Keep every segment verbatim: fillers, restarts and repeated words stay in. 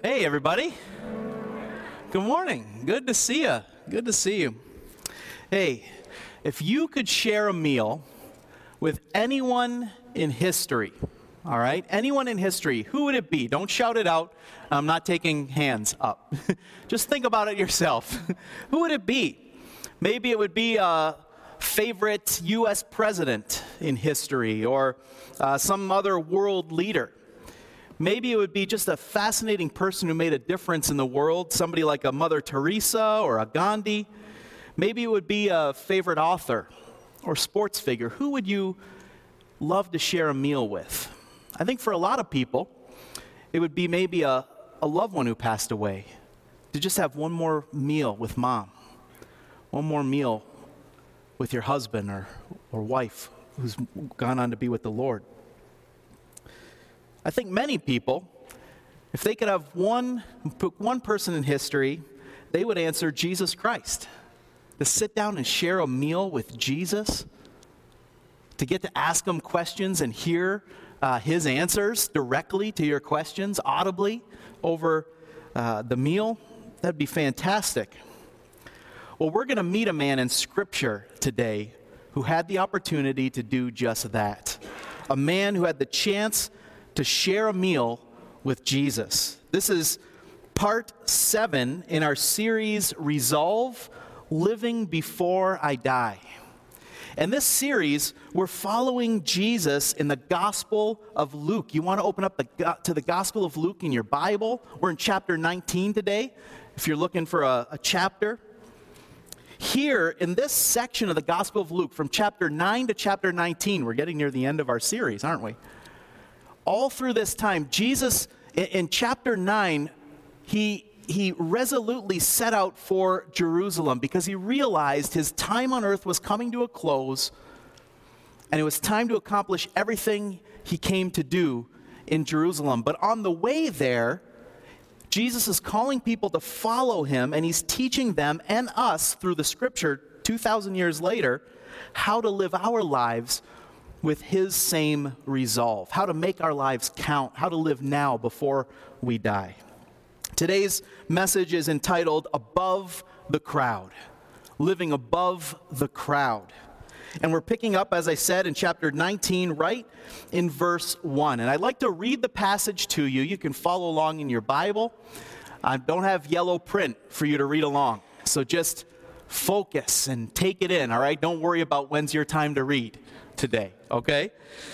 Hey, everybody. Good morning. Good to see you. Good to see you. Hey, if you could share a meal with anyone in history, all right, anyone in history, who would it be? Don't shout it out. I'm not taking hands up. Just think about it yourself. Who would it be? Maybe it would be a favorite U S president in history or uh, some other world leader. Maybe it would be just a fascinating person who made a difference in the world, somebody like a Mother Teresa or a Gandhi. Maybe it would be a favorite author or sports figure. Who would you love to share a meal with? I think for a lot of people, it would be maybe a, a loved one who passed away, to just have one more meal with mom, one more meal with your husband or, or wife who's gone on to be with the Lord. I think many people, if they could have one, one person in history, they would answer Jesus Christ. To sit down and share a meal with Jesus, to get to ask him questions and hear uh, his answers directly to your questions, audibly, over uh, the meal, that'd be fantastic. Well, we're going to meet a man in Scripture today who had the opportunity to do just that. A man who had the chance to share a meal with Jesus. This is part seven in our series, Resolve, Living Before I Die. In this series, we're following Jesus in the Gospel of Luke. You want to open up the, to the Gospel of Luke in your Bible? We're in chapter nineteen today, if you're looking for a, a chapter. Here, in this section of the Gospel of Luke, from chapter nine to chapter nineteen, we're getting near the end of our series, aren't we? All through this time, Jesus, in, in chapter nine, he, he resolutely set out for Jerusalem because he realized his time on earth was coming to a close, and it was time to accomplish everything he came to do in Jerusalem. But on the way there, Jesus is calling people to follow him, and he's teaching them and us through the Scripture two thousand years later how to live our lives with his same resolve, how to make our lives count, how to live now before we die. Today's message is entitled Above the Crowd, Living Above the Crowd. And we're picking up, as I said, in chapter nineteen, right in verse one. And I'd like to read the passage to you. You can follow along in your Bible. I don't have yellow print for you to read along, so just focus and take it in, all right? Don't worry about when's your time to read today, okay?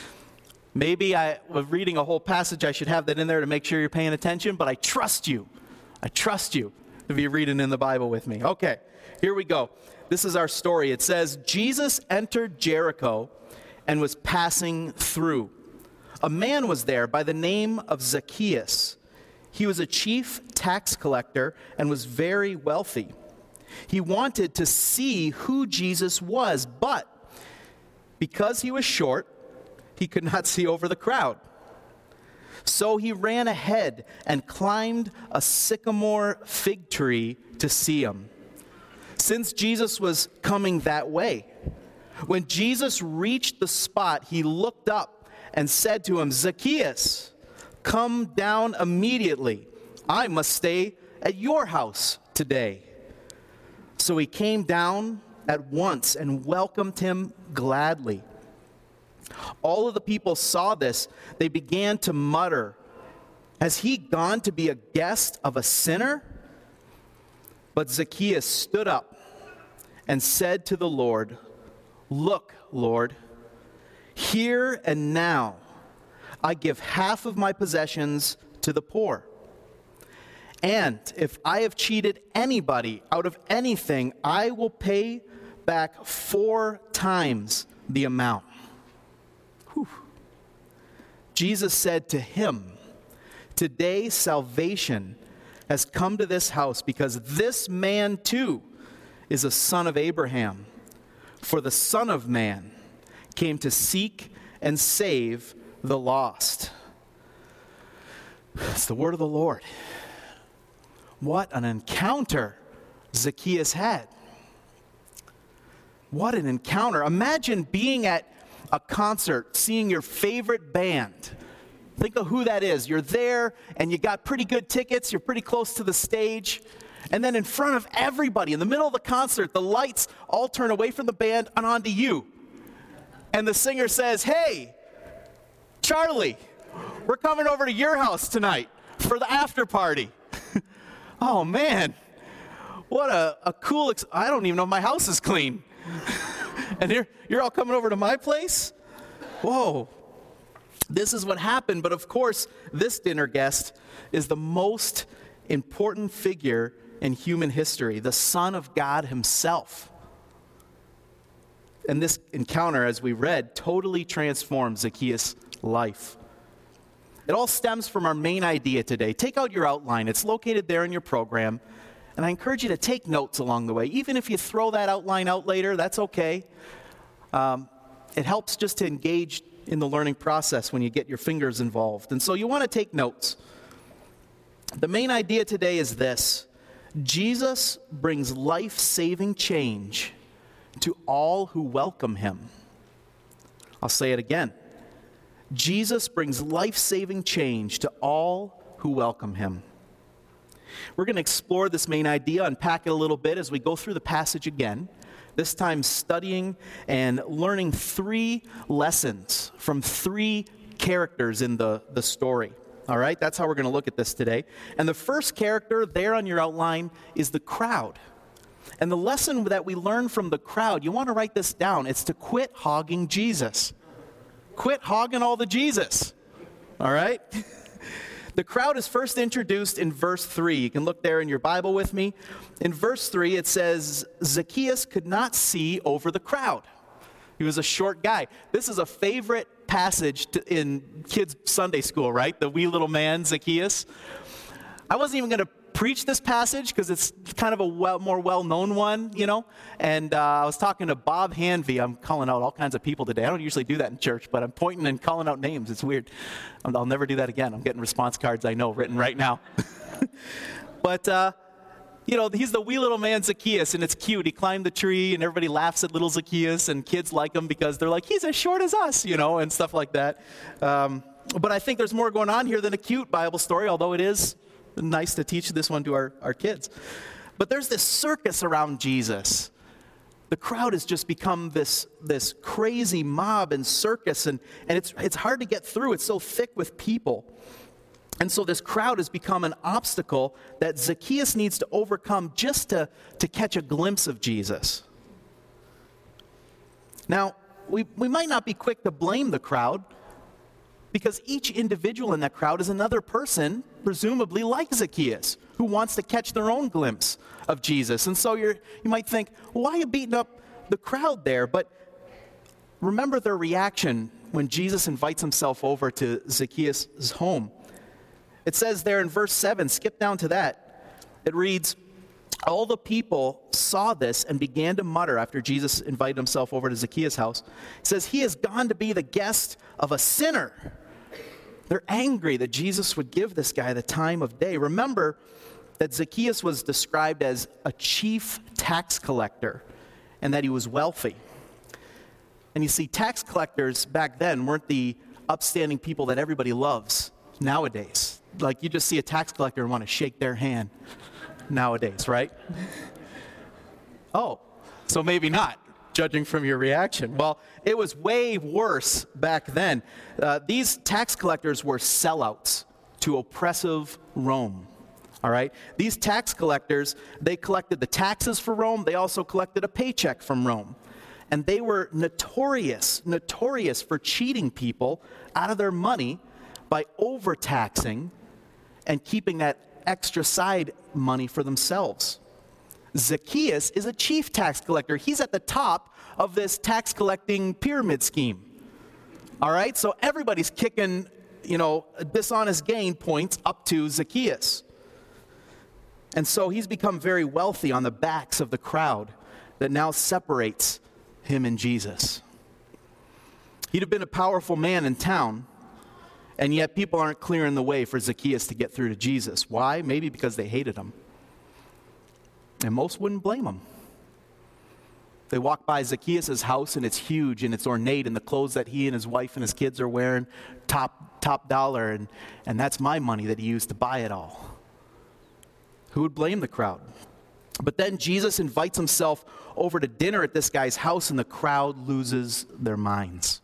Maybe I was reading a whole passage, I should have that in there to make sure you're paying attention, but I trust you. I trust you to be reading in the Bible with me. Okay, here we go. This is our story. It says, Jesus entered Jericho and was passing through. A man was there by the name of Zacchaeus. He was a chief tax collector and was very wealthy. He wanted to see who Jesus was, but because he was short, he could not see over the crowd. So he ran ahead and climbed a sycamore fig tree to see him, since Jesus was coming that way. When Jesus reached the spot, he looked up and said to him, Zacchaeus, come down immediately. I must stay at your house today. So he came down at once and welcomed him gladly. All of the people saw this. They began to mutter, has he gone to be a guest of a sinner? But Zacchaeus stood up and said to the Lord, look, Lord, here and now I give half of my possessions to the poor. And if I have cheated anybody out of anything, I will pay back four times the amount. Whew. Jesus said to him, today salvation has come to this house because this man too is a son of Abraham. For the Son of Man came to seek and save the lost. It's the word of the Lord. What an encounter Zacchaeus had. What an encounter. Imagine being at a concert, seeing your favorite band, Think of who that is. You're there, and you got pretty good tickets. You're pretty close to the stage. And then in front of everybody, in the middle of the concert, the lights all turn away from the band and onto you. And the singer says, "Hey, Charlie, we're coming over to your house tonight for the after party." Oh, man. What a, a cool, ex- I don't even know if my house is clean. And you're, you're all coming over to my place? Whoa. This is what happened. But of course, this dinner guest is the most important figure in human history, the Son of God himself. And this encounter, as we read, totally transformed Zacchaeus' life. It all stems from our main idea today. Take out your outline. It's located there in your program. And I encourage you to take notes along the way. Even if you throw that outline out later, that's okay. Um, it helps just to engage in the learning process when you get your fingers involved. And so you want to take notes. The main idea today is this: Jesus brings life-saving change to all who welcome him. I'll say it again. Jesus brings life-saving change to all who welcome him. We're going to explore this main idea, unpack it a little bit as we go through the passage again, this time studying and learning three lessons from three characters in the, the story. All right, that's how we're going to look at this today. And the first character there on your outline is the crowd. And the lesson that we learn from the crowd, you want to write this down, it's to quit hogging Jesus. Quit hogging all the Jesus. All right? The crowd is first introduced in verse three. You can look there in your Bible with me. In verse three, it says, Zacchaeus could not see over the crowd. He was a short guy. This is a favorite passage to, in kids' Sunday school, right? The wee little man, Zacchaeus. I wasn't even going to preach this passage because it's kind of a well, more well-known one, you know. And uh, I was talking to Bob Hanvey. I'm calling out all kinds of people today. I don't usually do that in church, but I'm pointing and calling out names. It's weird. I'll never do that again. I'm getting response cards I know written right now. But, uh, you know, he's the wee little man Zacchaeus, and it's cute. He climbed the tree, and everybody laughs at little Zacchaeus, and kids like him because they're like, he's as short as us, you know, and stuff like that. Um, but I think there's more going on here than a cute Bible story, although it is nice to teach this one to our, our kids. But there's this circus around Jesus. The crowd has just become this, this crazy mob and circus, and, and it's, it's hard to get through. It's so thick with people. And so this crowd has become an obstacle that Zacchaeus needs to overcome just to, to catch a glimpse of Jesus. Now, we, we might not be quick to blame the crowd, because each individual in that crowd is another person, presumably like Zacchaeus, who wants to catch their own glimpse of Jesus. And so you're, you might think, well, why are you beating up the crowd there? But remember their reaction when Jesus invites himself over to Zacchaeus' home. It says there in verse seven, skip down to that. It reads, all the people saw this and began to mutter after Jesus invited himself over to Zacchaeus' house. It says, he has gone to be the guest of a sinner. They're angry that Jesus would give this guy the time of day. Remember that Zacchaeus was described as a chief tax collector and that he was wealthy. And you see, tax collectors back then weren't the upstanding people that everybody loves nowadays. Like you just see a tax collector and want to shake their hand nowadays, right? Oh, so maybe not, judging from your reaction. Well, it was way worse back then. Uh, these tax collectors were sellouts to oppressive Rome. All right? These tax collectors, they collected the taxes for Rome. They also collected a paycheck from Rome. And they were notorious, notorious for cheating people out of their money by overtaxing and keeping that extra side money for themselves. Zacchaeus is a chief tax collector. He's at the top of this tax collecting pyramid scheme. All right? So everybody's kicking, you know, dishonest gain points up to Zacchaeus. And so he's become very wealthy on the backs of the crowd that now separates him and Jesus. He'd have been a powerful man in town, and yet people aren't clearing the way for Zacchaeus to get through to Jesus. Why? Maybe because they hated him. And most wouldn't blame him. They walk by Zacchaeus' house, and it's huge, and it's ornate, and the clothes that he and his wife and his kids are wearing, top top dollar, and, and that's my money that he used to buy it all. Who would blame the crowd? But then Jesus invites himself over to dinner at this guy's house, and the crowd loses their minds.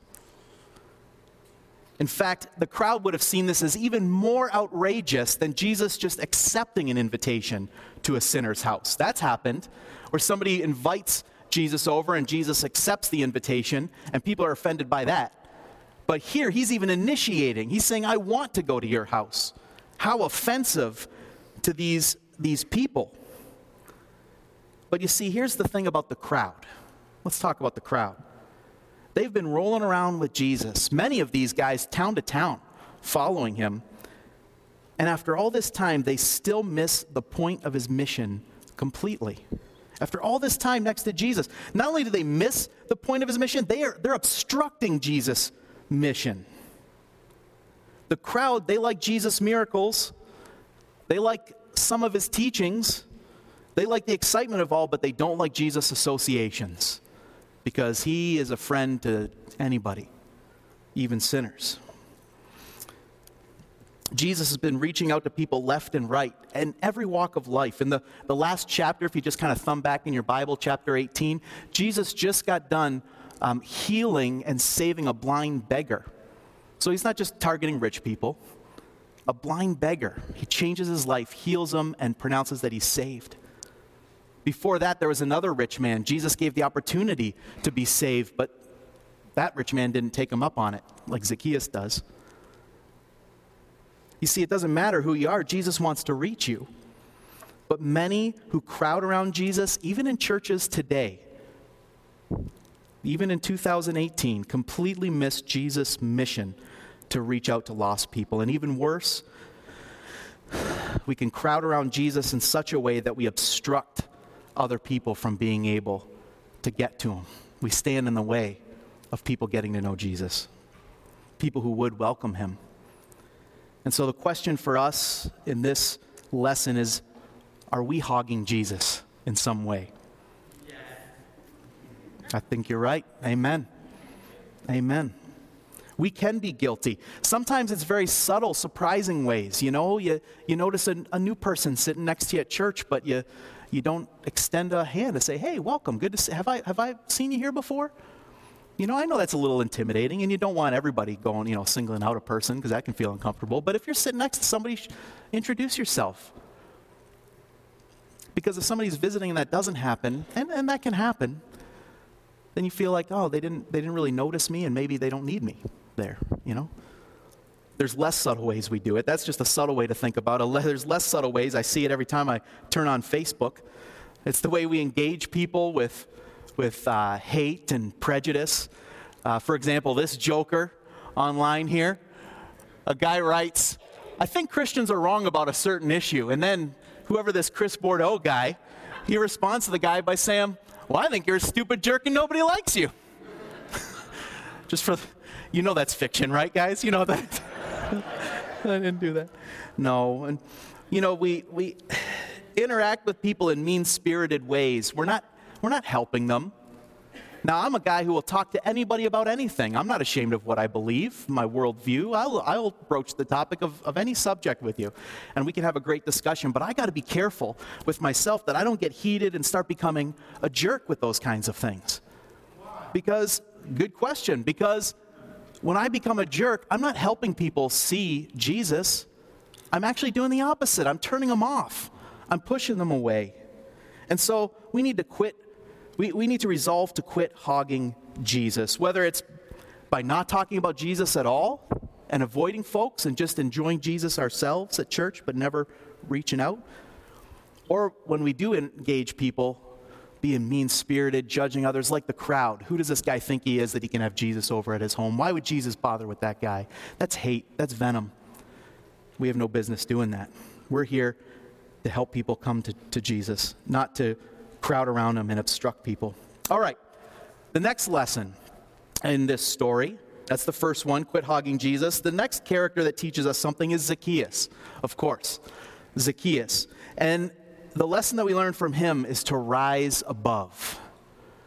In fact, the crowd would have seen this as even more outrageous than Jesus just accepting an invitation to a sinner's house. That's happened, where somebody invites Jesus over and Jesus accepts the invitation, and people are offended by that. But here, he's even initiating. He's saying, I want to go to your house. How offensive to these, these people. But you see, here's the thing about the crowd. Let's talk about the crowd. They've been rolling around with Jesus, many of these guys, town to town, following him. And after all this time, they still miss the point of his mission completely. After all this time next to Jesus, not only do they miss the point of his mission, they are, they're obstructing Jesus' mission. The crowd, they like Jesus' miracles. They like some of his teachings. They like the excitement of all, but they don't like Jesus' associations, because he is a friend to anybody, even sinners. Jesus has been reaching out to people left and right in every walk of life. In the, the last chapter, if you just kind of thumb back in your Bible, chapter eighteen, Jesus just got done um, healing and saving a blind beggar. So he's not just targeting rich people. A blind beggar. He changes his life, heals him, and pronounces that he's saved. Before that, there was another rich man. Jesus gave the opportunity to be saved, but that rich man didn't take him up on it, like Zacchaeus does. You see, it doesn't matter who you are. Jesus wants to reach you. But many who crowd around Jesus, even in churches today, even in two thousand eighteen, completely miss Jesus' mission to reach out to lost people. And even worse, we can crowd around Jesus in such a way that we obstruct other people from being able to get to him. We stand in the way of people getting to know Jesus, people who would welcome him. And so the question for us in this lesson is, are we hogging Jesus in some way? Yes. I think you're right. Amen. Amen. We can be guilty. Sometimes it's very subtle, surprising ways. You know, you, you notice a, a new person sitting next to you at church, but you you don't extend a hand to say, hey, welcome, good to see, have I, have I seen you here before? You know, I know that's a little intimidating, and you don't want everybody going, you know, singling out a person, because that can feel uncomfortable. But if you're sitting next to somebody, introduce yourself. Because if somebody's visiting and that doesn't happen, and, and that can happen, then you feel like, oh, they didn't they didn't really notice me, and maybe they don't need me there, you know? There's less subtle ways we do it. That's just a subtle way to think about it. There's less subtle ways. I see it every time I turn on Facebook. It's the way we engage people with, with uh, hate and prejudice. Uh, for example, this joker online here, a guy writes, I think Christians are wrong about a certain issue. And then whoever this Chris Bordeaux guy, he responds to the guy by saying, well, I think you're a stupid jerk and nobody likes you. Just for, you know that's fiction, right, guys? You know that. I didn't do that. No, and you know, we we interact with people in mean-spirited ways. We're not we're not helping them. Now, I'm a guy who will talk to anybody about anything. I'm not ashamed of what I believe, my worldview. I'll, I'll broach the topic of, of any subject with you, and we can have a great discussion. But I got to be careful with myself that I don't get heated and start becoming a jerk with those kinds of things. Because, good question, because when I become a jerk, I'm not helping people see Jesus. I'm actually doing the opposite. I'm turning them off. I'm pushing them away. And so we need to quit. We, we need to resolve to quit hogging Jesus, whether it's by not talking about Jesus at all and avoiding folks and just enjoying Jesus ourselves at church but never reaching out, or when we do engage people, being mean-spirited, judging others like the crowd. Who does this guy think he is that he can have Jesus over at his home? Why would Jesus bother with that guy? That's hate. That's venom. We have no business doing that. We're here to help people come to, to Jesus, not to crowd around him and obstruct people. All right, the next lesson in this story, that's the first one, quit hogging Jesus. The next character that teaches us something is Zacchaeus, of course. Zacchaeus. And the lesson that we learn from him is to rise above.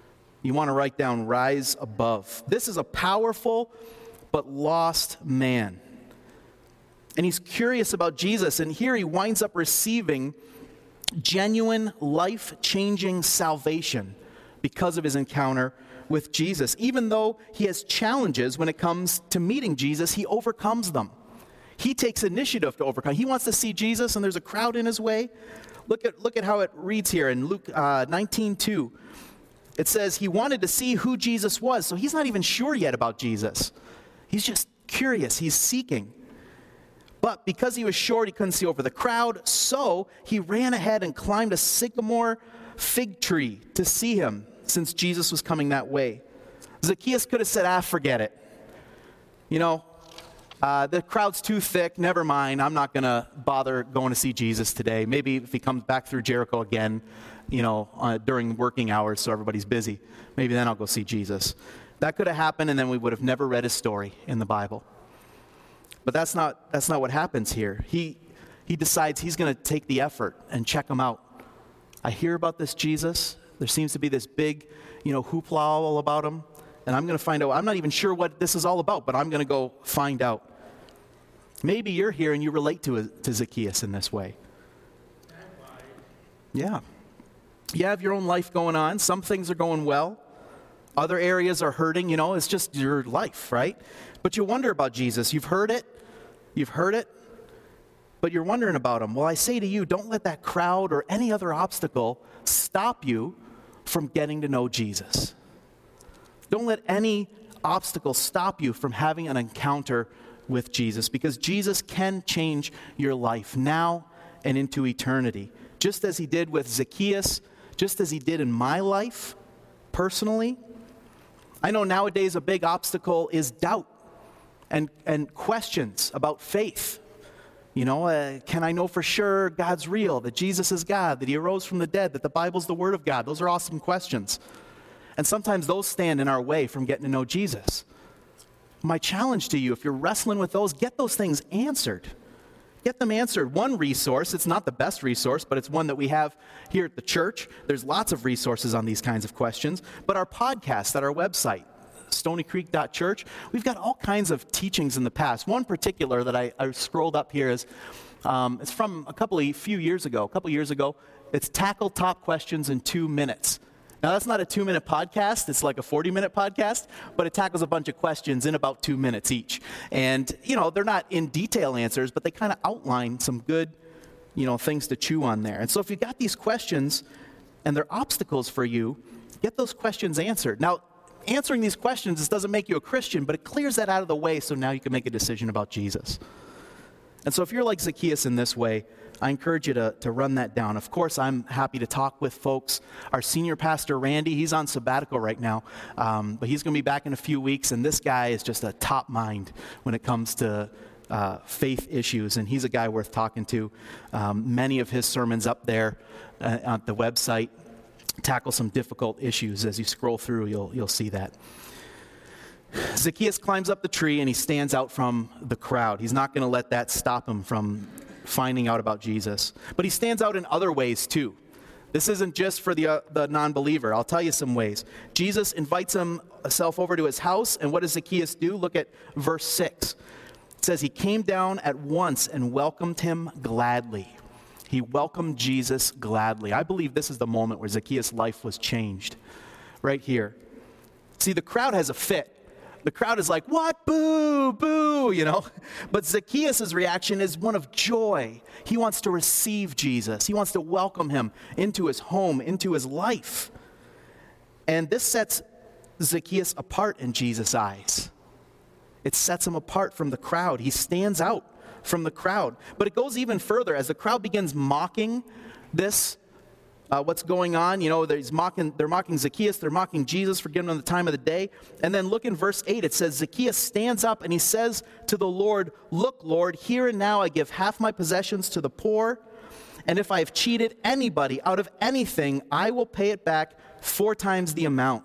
You want to write down rise above. This is a powerful but lost man. And he's curious about Jesus, and here he winds up receiving genuine, life-changing salvation because of his encounter with Jesus. Even though he has challenges when it comes to meeting Jesus, he overcomes them. He takes initiative to overcome. He wants to see Jesus, and there's a crowd in his way. Look at, look at how it reads here in Luke uh, nineteen two. It says he wanted to see who Jesus was, so he's not even sure yet about Jesus. He's just curious. He's seeking. But because he was short, he couldn't see over the crowd, so he ran ahead and climbed a sycamore fig tree to see him, since Jesus was coming that way. Zacchaeus could have said, ah, forget it. You know, uh, the crowd's too thick, never mind, I'm not going to bother going to see Jesus today. Maybe if he comes back through Jericho again, you know, uh, during working hours so everybody's busy, maybe then I'll go see Jesus. That could have happened, and then we would have never read his story in the Bible. But that's not that's not what happens here. He he decides he's going to take the effort and check him out. I hear about this Jesus. There seems to be this big, you know, hoopla all about him, and I'm going to find out. I'm not even sure what this is all about, but I'm going to go find out. Maybe you're here and you relate to to Zacchaeus in this way. Yeah. You have your own life going on. Some things are going well. Other areas are hurting, you know, it's just your life, right? But you wonder about Jesus. You've heard it. You've heard it. But you're wondering about him. Well, I say to you, don't let that crowd or any other obstacle stop you from getting to know Jesus. Don't let any obstacle stop you from having an encounter with Jesus, because Jesus can change your life now and into eternity. Just as he did with Zacchaeus, just as he did in my life, personally. I know nowadays a big obstacle is doubt and, and questions about faith. You know, uh, can I know for sure God's real, that Jesus is God, that he arose from the dead, that the Bible's the Word of God? Those are awesome questions. And sometimes those stand in our way from getting to know Jesus. My challenge to you, if you're wrestling with those, get those things answered. Get them answered. One resource, it's not the best resource, but it's one that we have here at the church. There's lots of resources on these kinds of questions. But our podcast at our website, stony creek dot church, we've got all kinds of teachings in the past. One particular that I, I scrolled up here is, um, it's from a couple of, few years ago, a couple of years ago. It's Tackle Top Questions in Two Minutes. Now, that's not a two-minute podcast. It's like a forty-minute podcast, but it tackles a bunch of questions in about two minutes each. And, you know, they're not in detail answers, but they kind of outline some good, you know, things to chew on there. And so if you've got these questions and they're obstacles for you, get those questions answered. Now, answering these questions, this doesn't make you a Christian, but it clears that out of the way so now you can make a decision about Jesus. And so if you're like Zacchaeus in this way, I encourage you to, to run that down. Of course, I'm happy to talk with folks. Our senior pastor, Randy, he's on sabbatical right now, um, but he's going to be back in a few weeks, and this guy is just a top mind when it comes to uh, faith issues, and he's a guy worth talking to. Um, many of his sermons up there uh, on the website tackle some difficult issues. As you scroll through, you'll you'll see that. Zacchaeus climbs up the tree, and he stands out from the crowd. He's not going to let that stop him from finding out about Jesus. But he stands out in other ways too. This isn't just for the, uh, the non-believer. I'll tell you some ways. Jesus invites himself over to his house, and what does Zacchaeus do? Look at verse six. It says, he came down at once and welcomed him gladly. He welcomed Jesus gladly. I believe this is the moment where Zacchaeus' life was changed. Right here. See, the crowd has a fit. The crowd is like, what? Boo, boo, you know. But Zacchaeus' reaction is one of joy. He wants to receive Jesus. He wants to welcome him into his home, into his life. And this sets Zacchaeus apart in Jesus' eyes. It sets him apart from the crowd. He stands out from the crowd. But it goes even further. As the crowd begins mocking this, Uh, what's going on, you know, they're mocking, they're mocking Zacchaeus, they're mocking Jesus for giving them the time of the day. And then look in verse eight, it says, Zacchaeus stands up and he says to the Lord, look, Lord, here and now I give half my possessions to the poor, and if I have cheated anybody out of anything, I will pay it back four times the amount.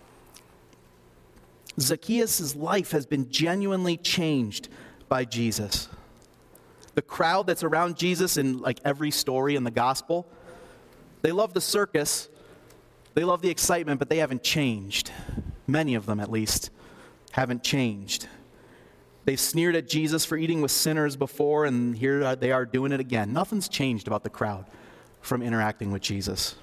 Zacchaeus' life has been genuinely changed by Jesus. The crowd that's around Jesus in like every story in the gospel, they love the circus, They love the excitement, but they haven't changed. Many of them, at least, haven't changed. They've sneered at Jesus for eating with sinners before, and here they are doing it again. Nothing's changed about the crowd from interacting with Jesus.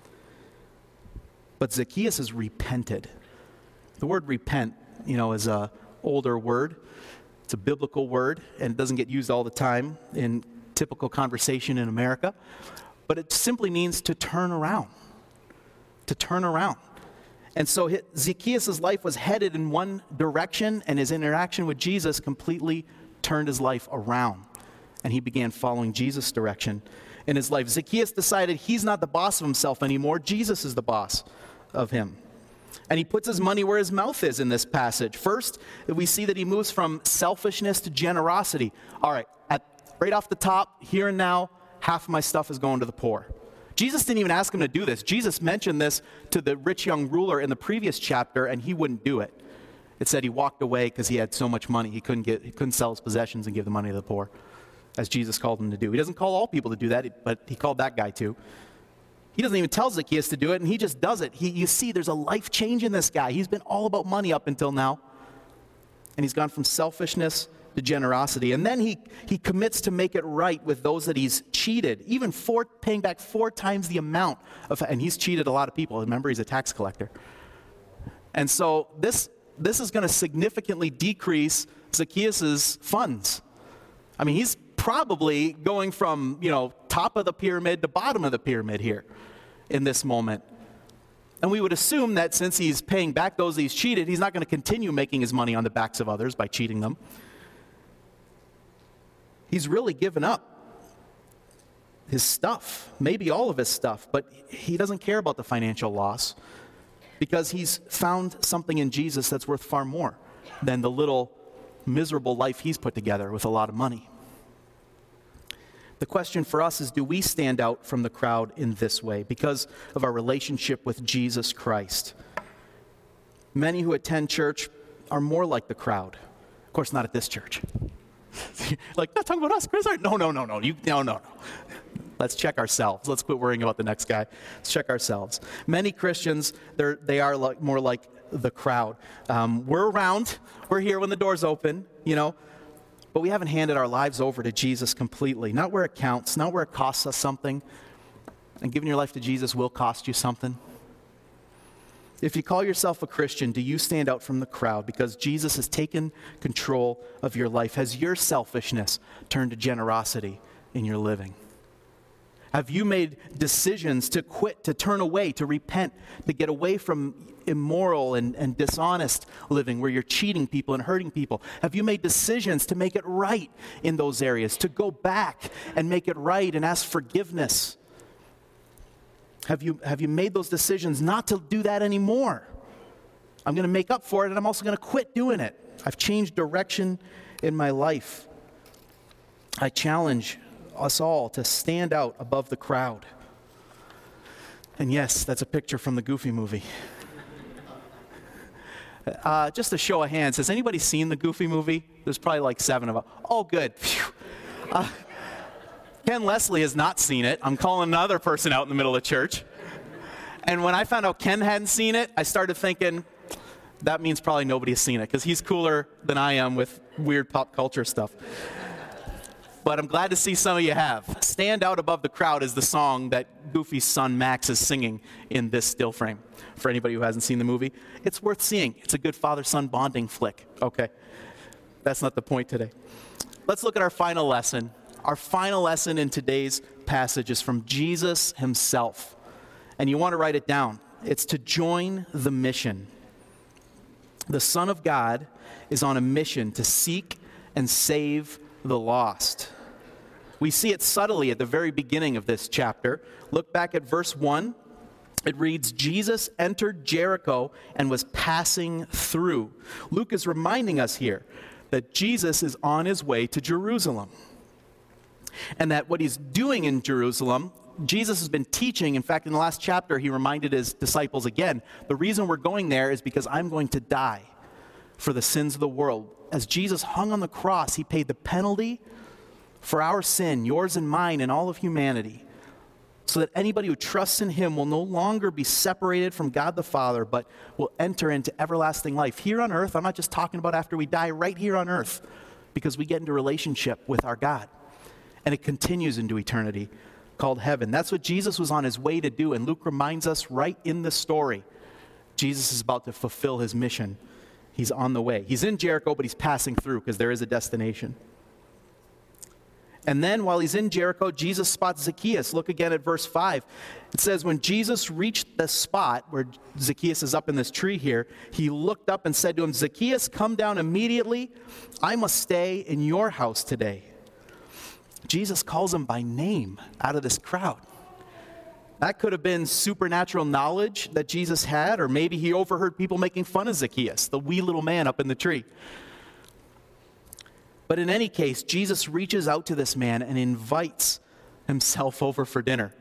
But Zacchaeus has repented. The word repent, you know, is an older word. It's a biblical word, and it doesn't get used all the time in typical conversation in America. But it simply means to turn around. To turn around. And so Zacchaeus' life was headed in one direction, and his interaction with Jesus completely turned his life around. And he began following Jesus' direction in his life. Zacchaeus decided he's not the boss of himself anymore. Jesus is the boss of him. And he puts his money where his mouth is in this passage. First, we see that he moves from selfishness to generosity. All right, at, right off the top, here and now, half of my stuff is going to the poor. Jesus didn't even ask him to do this. Jesus mentioned this to the rich young ruler in the previous chapter, and he wouldn't do it. It said he walked away because he had so much money, he couldn't get, he couldn't sell his possessions and give the money to the poor, as Jesus called him to do. He doesn't call all people to do that, but he called that guy to. He doesn't even tell Zacchaeus to do it, and he just does it. He, you see, there's a life change in this guy. He's been all about money up until now, and he's gone from selfishness to generosity. And then he, he commits to make it right with those that he's cheated, even four, paying back four times the amount of, and he's cheated a lot of people. Remember, he's a tax collector. And so this, this is going to significantly decrease Zacchaeus' funds. I mean, he's probably going from, you know, top of the pyramid to bottom of the pyramid here in this moment. And we would assume that since he's paying back those he's cheated, he's not going to continue making his money on the backs of others by cheating them. He's really given up his stuff, maybe all of his stuff, but he doesn't care about the financial loss because he's found something in Jesus that's worth far more than the little miserable life he's put together with a lot of money. The question for us is, do we stand out from the crowd in this way because of our relationship with Jesus Christ? Many who attend church are more like the crowd. Of course, not at this church. Like, not talking about us, Chris. No, no, no, no. You, no, no, no. Let's check ourselves. Let's quit worrying about the next guy. Let's check ourselves. Many Christians, they're, they are like, more like the crowd. Um, we're around. We're here when the doors open, you know. But we haven't handed our lives over to Jesus completely. Not where it counts, not where it costs us something. And giving your life to Jesus will cost you something. If you call yourself a Christian, do you stand out from the crowd because Jesus has taken control of your life? Has your selfishness turned to generosity in your living? Have you made decisions to quit, to turn away, to repent, to get away from immoral and, and dishonest living where you're cheating people and hurting people? Have you made decisions to make it right in those areas, to go back and make it right and ask forgiveness? Have you, have you made those decisions not to do that anymore? I'm going to make up for it, and I'm also going to quit doing it. I've changed direction in my life. I challenge us all to stand out above the crowd. And yes, that's a picture from the Goofy movie. Uh, just a show of hands, has anybody seen the Goofy movie? There's probably like seven of them. Oh, good. Uh, Ken Leslie has not seen it. I'm calling another person out in the middle of church. And when I found out Ken hadn't seen it, I started thinking, that means probably nobody has seen it, because he's cooler than I am with weird pop culture stuff. But I'm glad to see some of you have. Stand Out Above the Crowd is the song that Goofy's son Max is singing in this still frame. For anybody who hasn't seen the movie, it's worth seeing. It's a good father-son bonding flick. Okay, that's not the point today. Let's look at our final lesson. Our final lesson in today's passage is from Jesus himself. And you want to write it down. It's to join the mission. The Son of God is on a mission to seek and save the lost. We see it subtly at the very beginning of this chapter. Look back at verse one. It reads, Jesus entered Jericho and was passing through. Luke is reminding us here that Jesus is on his way to Jerusalem. And that what he's doing in Jerusalem, Jesus has been teaching. In fact, in the last chapter, he reminded his disciples again, the reason we're going there is because I'm going to die for the sins of the world. As Jesus hung on the cross, he paid the penalty for our sin, yours and mine, and all of humanity, so that anybody who trusts in him will no longer be separated from God the Father, but will enter into everlasting life. Here on earth, I'm not just talking about after we die, right here on earth, because we get into relationship with our God. And it continues into eternity, called heaven. That's what Jesus was on his way to do, and Luke reminds us right in the story, Jesus is about to fulfill his mission. He's on the way. He's in Jericho, but he's passing through because there is a destination. And then while he's in Jericho, Jesus spots Zacchaeus. Look again at verse five. It says, when Jesus reached the spot where Zacchaeus is up in this tree here, he looked up and said to him, Zacchaeus, come down immediately. I must stay in your house today. Jesus calls him by name out of this crowd. That could have been supernatural knowledge that Jesus had, or maybe he overheard people making fun of Zacchaeus, the wee little man up in the tree. But in any case, Jesus reaches out to this man and invites himself over for dinner.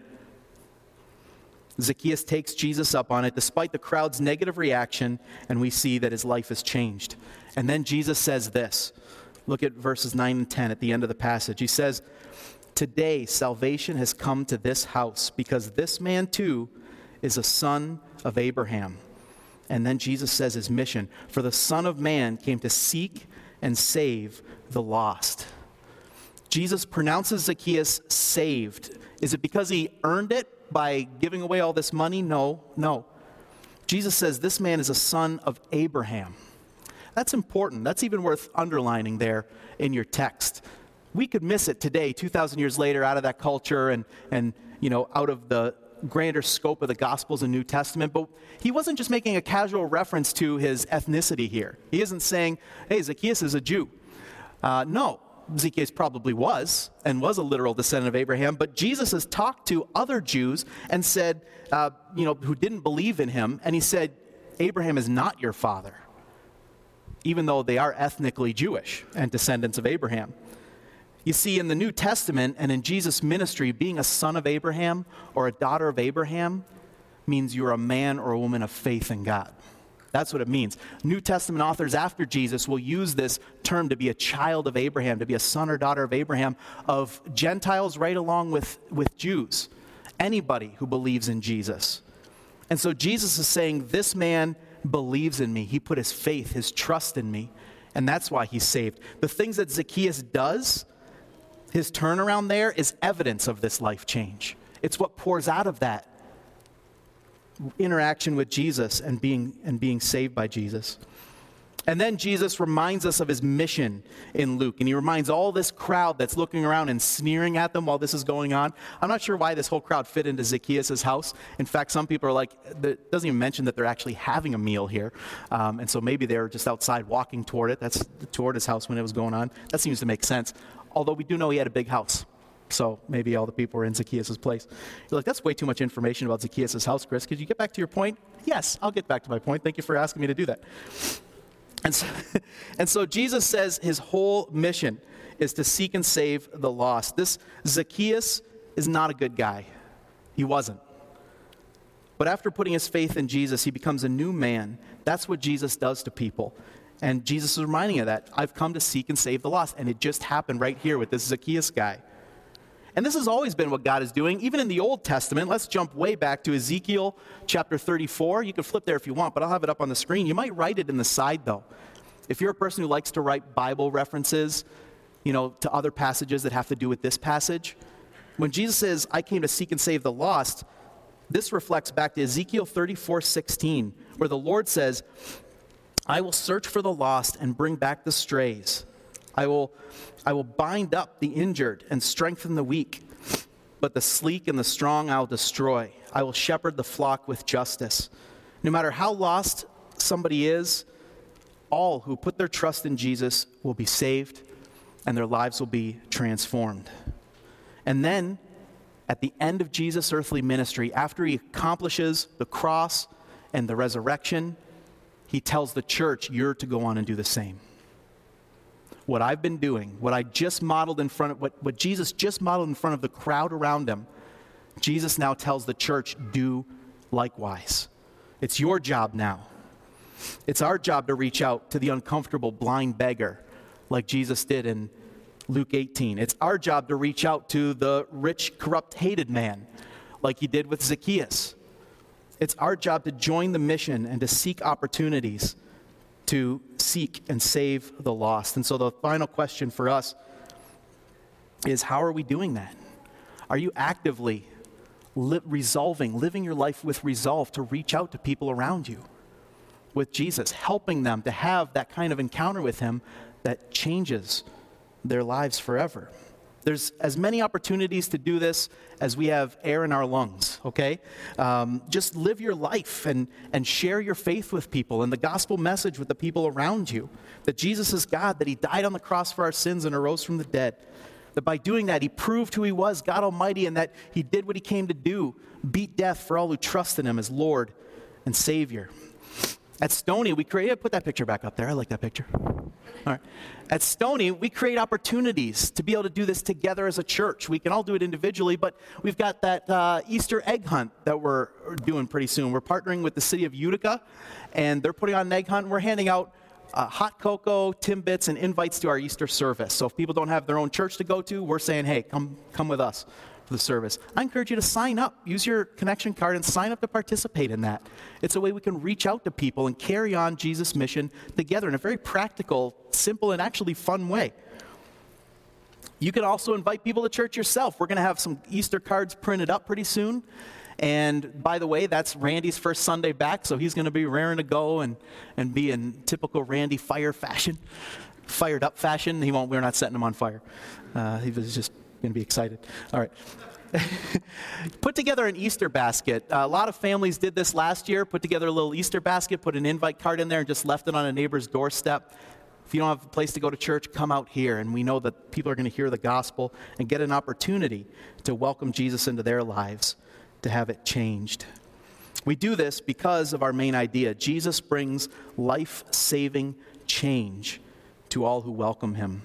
Zacchaeus takes Jesus up on it despite the crowd's negative reaction, and we see that his life has changed. And then Jesus says this. Look at verses nine and ten at the end of the passage. He says, today salvation has come to this house because this man too is a son of Abraham. And then Jesus says his mission, for the Son of Man came to seek and save the lost. Jesus pronounces Zacchaeus saved. Is it because he earned it by giving away all this money? No, no. Jesus says this man is a son of Abraham. That's important. That's even worth underlining there in your text. We could miss it today, two thousand years later, out of that culture and, and you know, out of the grander scope of the Gospels and New Testament. But he wasn't just making a casual reference to his ethnicity here. He isn't saying, hey, Zacchaeus is a Jew. Uh, no, Zacchaeus probably was and was a literal descendant of Abraham. But Jesus has talked to other Jews and said, uh, you know, who didn't believe in him. And he said, Abraham is not your father, even though they are ethnically Jewish and descendants of Abraham. You see, in the New Testament and in Jesus' ministry, being a son of Abraham or a daughter of Abraham means you're a man or a woman of faith in God. That's what it means. New Testament authors after Jesus will use this term to be a child of Abraham, to be a son or daughter of Abraham, of Gentiles right along with, with Jews, anybody who believes in Jesus. And so Jesus is saying, this man believes in me. He put his faith, his trust in me, and that's why he's saved. The things that Zacchaeus does, his turnaround there, is evidence of this life change. It's what pours out of that interaction with Jesus and being and being saved by Jesus. And then Jesus reminds us of his mission in Luke, and he reminds all this crowd that's looking around and sneering at them while this is going on. I'm not sure why this whole crowd fit into Zacchaeus' house. In fact, some people are like, it doesn't even mention that they're actually having a meal here. Um, and so maybe they were just outside walking toward it. That's toward his house when it was going on. That seems to make sense. Although we do know he had a big house. So maybe all the people were in Zacchaeus' place. You're like, that's way too much information about Zacchaeus' house, Chris. Could you get back to your point? Yes, I'll get back to my point. Thank you for asking me to do that. And so, and so Jesus says his whole mission is to seek and save the lost. This Zacchaeus is not a good guy. He wasn't. But after putting his faith in Jesus, he becomes a new man. That's what Jesus does to people. And Jesus is reminding you of that. I've come to seek and save the lost. And it just happened right here with this Zacchaeus guy. And this has always been what God is doing, even in the Old Testament. Let's jump way back to Ezekiel chapter thirty-four. You can flip there if you want, but I'll have it up on the screen. You might write it in the side, though. If you're a person who likes to write Bible references, you know, to other passages that have to do with this passage, when Jesus says, I came to seek and save the lost, this reflects back to Ezekiel thirty-four sixteen, where the Lord says, I will search for the lost and bring back the strays. I will, I will bind up the injured and strengthen the weak, but the sleek and the strong I'll destroy. I will shepherd the flock with justice. No matter how lost somebody is, all who put their trust in Jesus will be saved and their lives will be transformed. And then, at the end of Jesus' earthly ministry, after he accomplishes the cross and the resurrection, he tells the church, you're to go on and do the same. What I've been doing, what I just modeled in front of, what, what Jesus just modeled in front of the crowd around him, Jesus now tells the church, do likewise. It's your job now. It's our job to reach out to the uncomfortable blind beggar like Jesus did in Luke eighteen. It's our job to reach out to the rich, corrupt, hated man like he did with Zacchaeus. It's our job to join the mission and to seek opportunities to seek and save the lost. And so the final question for us is, how are we doing that? Are you actively li- resolving, living your life with resolve to reach out to people around you with Jesus, helping them to have that kind of encounter with him that changes their lives forever? There's as many opportunities to do this as we have air in our lungs, okay? Um, just live your life and, and share your faith with people and the gospel message with the people around you, that Jesus is God, that he died on the cross for our sins and arose from the dead, that by doing that he proved who he was, God Almighty, and that he did what he came to do, beat death for all who trust in him as Lord and Savior. At Stony, we create, put that picture back up there. I like that picture. All right. At Stony, we create opportunities to be able to do this together as a church. We can all do it individually, but we've got that uh, Easter egg hunt that we're doing pretty soon. We're partnering with the city of Utica, and they're putting on an egg hunt, and we're handing out uh, hot cocoa, Timbits, and invites to our Easter service. So if people don't have their own church to go to, we're saying, hey, come, come with us for the service. I encourage you to sign up. Use your connection card and sign up to participate in that. It's a way we can reach out to people and carry on Jesus' mission together in a very practical, simple, and actually fun way. You can also invite people to church yourself. We're going to have some Easter cards printed up pretty soon. And by the way, that's Randy's first Sunday back, so he's going to be raring to go and, and be in typical Randy fire fashion, fired up fashion. He won't, we're not setting him on fire. Uh, he was just going to be excited. All right. Put together an Easter basket. Uh, a lot of families did this last year. Put together a little Easter basket, put an invite card in there, and just left it on a neighbor's doorstep. If you don't have a place to go to church, come out here. And we know that people are going to hear the gospel and get an opportunity to welcome Jesus into their lives, to have it changed. We do this because of our main idea. Jesus brings life-saving change to all who welcome him.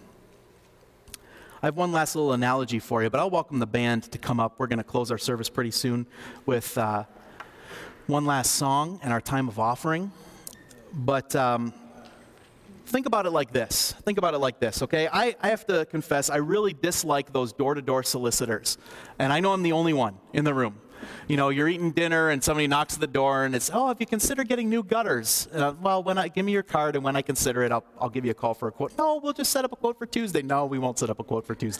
I have one last little analogy for you, but I'll welcome the band to come up. We're going to close our service pretty soon with uh, one last song and our time of offering. But um, think about it like this. Think about it like this, okay? I, I have to confess, I really dislike those door-to-door solicitors. And I know I'm the only one in the room. You know, you're eating dinner and somebody knocks at the door and it's, oh, have you considered getting new gutters? Uh, well, when I give me your card and when I consider it, I'll, I'll give you a call for a quote. No, we'll just set up a quote for Tuesday. No, we won't set up a quote for Tuesday.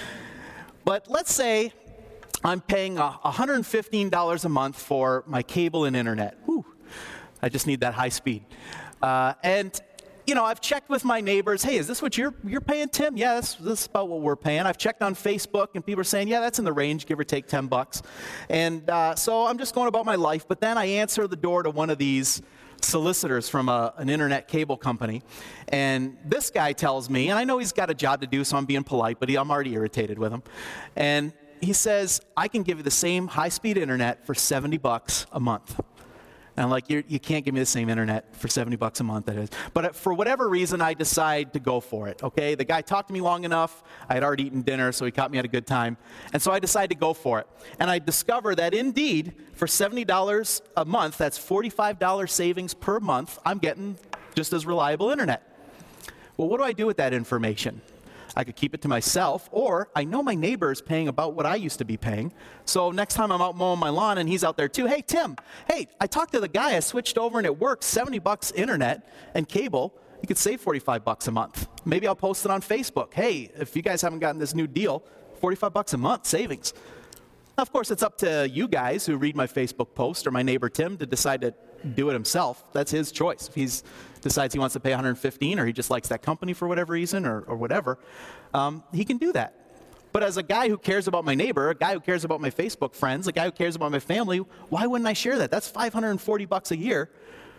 But let's say I'm paying uh, one hundred fifteen dollars a month for my cable and internet. Whew, I just need that high speed. Uh, and You know, I've checked with my neighbors. Hey, is this what you're you're paying, Tim? Yeah, that's, that's about what we're paying. I've checked on Facebook, and people are saying, yeah, that's in the range, give or take ten bucks. And uh, so I'm just going about my life. But then I answer the door to one of these solicitors from a, an internet cable company. And this guy tells me, and I know he's got a job to do, so I'm being polite, but he, I'm already irritated with him. And he says, I can give you the same high-speed internet for seventy bucks a month. And I'm like, You're, you can't give me the same internet for seventy bucks a month, that is. But for whatever reason, I decide to go for it, okay? The guy talked to me long enough. I had already eaten dinner, so he caught me at a good time. And so I decided to go for it. And I discover that indeed, for seventy dollars a month, that's forty-five dollars savings per month, I'm getting just as reliable internet. Well, what do I do with that information? I could keep it to myself, or I know my neighbor is paying about what I used to be paying. So next time I'm out mowing my lawn and he's out there too, hey, Tim, hey, I talked to the guy, I switched over and it works, seventy bucks internet and cable, you could save forty-five bucks a month. Maybe I'll post it on Facebook. Hey, if you guys haven't gotten this new deal, forty-five bucks a month savings. Now, of course, it's up to you guys who read my Facebook post or my neighbor Tim to decide to do it himself. That's his choice. If he decides he wants to pay one hundred fifteen dollars or he just likes that company for whatever reason or, or whatever, um, he can do that. But as a guy who cares about my neighbor, a guy who cares about my Facebook friends, a guy who cares about my family, why wouldn't I share that? That's five hundred forty bucks a year.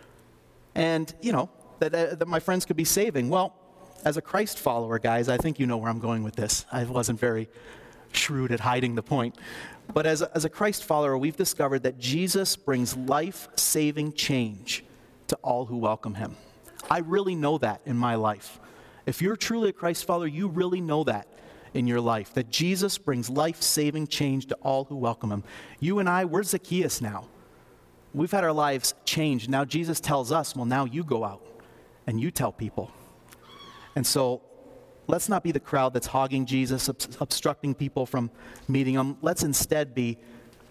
And, you know, that, uh, that my friends could be saving. Well, as a Christ follower, guys, I think you know where I'm going with this. I wasn't very shrewd at hiding the point. But as a, as a Christ follower, we've discovered that Jesus brings life-saving change to all who welcome him. I really know that in my life. If you're truly a Christ follower, you really know that in your life, that Jesus brings life-saving change to all who welcome him. You and I, we're Zacchaeus now. We've had our lives changed. Now Jesus tells us, well, now you go out and you tell people. And so let's not be the crowd that's hogging Jesus, ob- obstructing people from meeting him. Let's instead be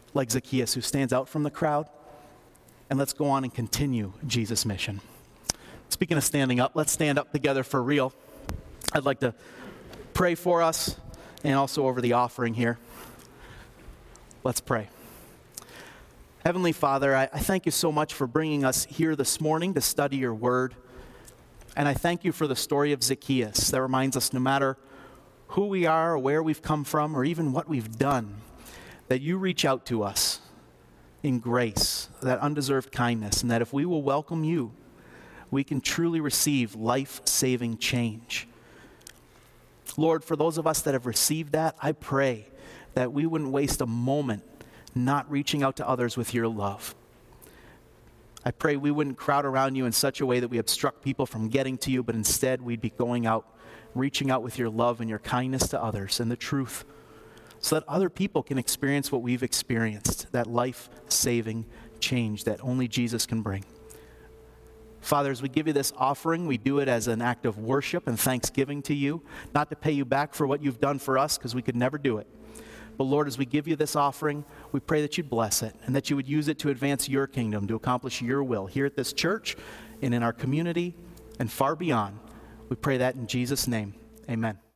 like Zacchaeus, who stands out from the crowd. And let's go on and continue Jesus' mission. Speaking of standing up, let's stand up together for real. I'd like to pray for us and also over the offering here. Let's pray. Heavenly Father, I, I thank you so much for bringing us here this morning to study your word. And I thank you for the story of Zacchaeus that reminds us no matter who we are or where we've come from or even what we've done, that you reach out to us in grace, that undeserved kindness, and that if we will welcome you, we can truly receive life-saving change. Lord, for those of us that have received that, I pray that we wouldn't waste a moment not reaching out to others with your love. I pray we wouldn't crowd around you in such a way that we obstruct people from getting to you, but instead we'd be going out, reaching out with your love and your kindness to others and the truth, so that other people can experience what we've experienced, that life-saving change that only Jesus can bring. Father, as we give you this offering, we do it as an act of worship and thanksgiving to you, not to pay you back for what you've done for us, because we could never do it. But Lord, as we give you this offering, we pray that you'd bless it and that you would use it to advance your kingdom, to accomplish your will here at this church and in our community and far beyond. We pray that in Jesus' name. Amen.